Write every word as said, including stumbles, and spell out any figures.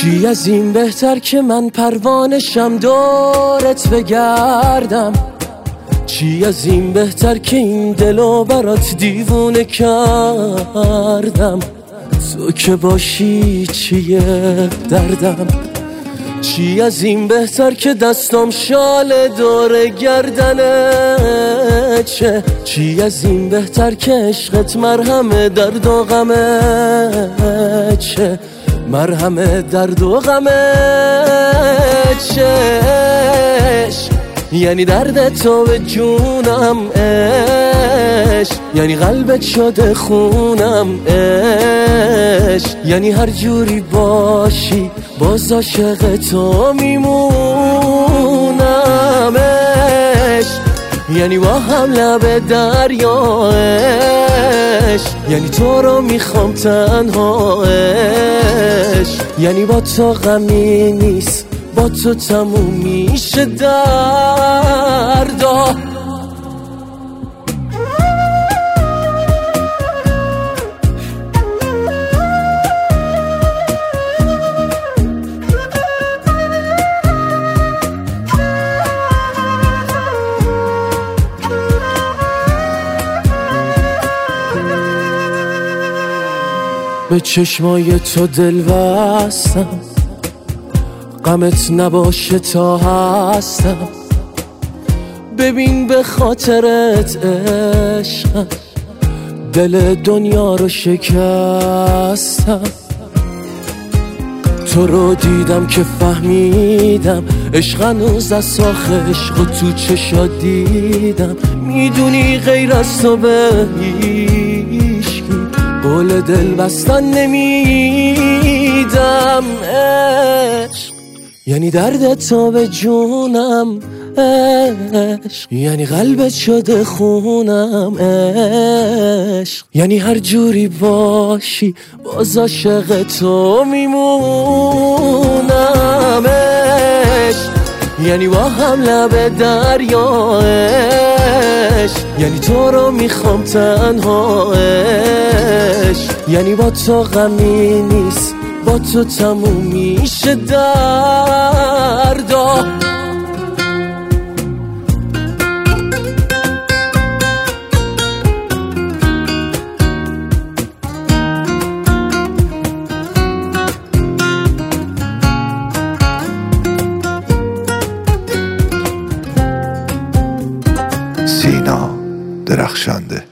چی از این بهتر که من پروانشم دورت بگردم؟ چی از این بهتر که این دلو برات دیوونه کردم؟ تو که باشی چیه دردم؟ چی از این بهتر که دستم شال دور گردنه چه؟ چی از این بهتر که عشقت مرهم درد و غمه چه؟ مرهم درد و غمه چشم یعنی درد تو به جونم عشق، یعنی قلبت شده خونم عشق، یعنی هر جوری باشی باز عاشق تو میمونم عشق، یعنی با هم لب دریا عشق، یعنی تو رو میخوام تنها عشق، یعنی با تو غمی نیست با تو تموم میشه دردا. به چشمای تو دل بستم، غمت نباشه تا هستم، ببین به خاطرت عشقم دل دنیا رو شکستم. تو رو دیدم که فهمیدم عشق هنوز از ساخ عشق و تو چشا دیدم، میدونی غیر از تو به هیچکی قول دل بستن نمیدم عشق، یعنی درد تو به جونم عشق، یعنی قلبت شده خونم عشق، یعنی هر جوری باشی باز عاشق تو میمونم عشق، یعنی با هم لب دریا عشق، یعنی تو رو میخوام تنها عشق، یعنی با تو غمی نیست با تو تموم میشه دردا. سینا درخشنده.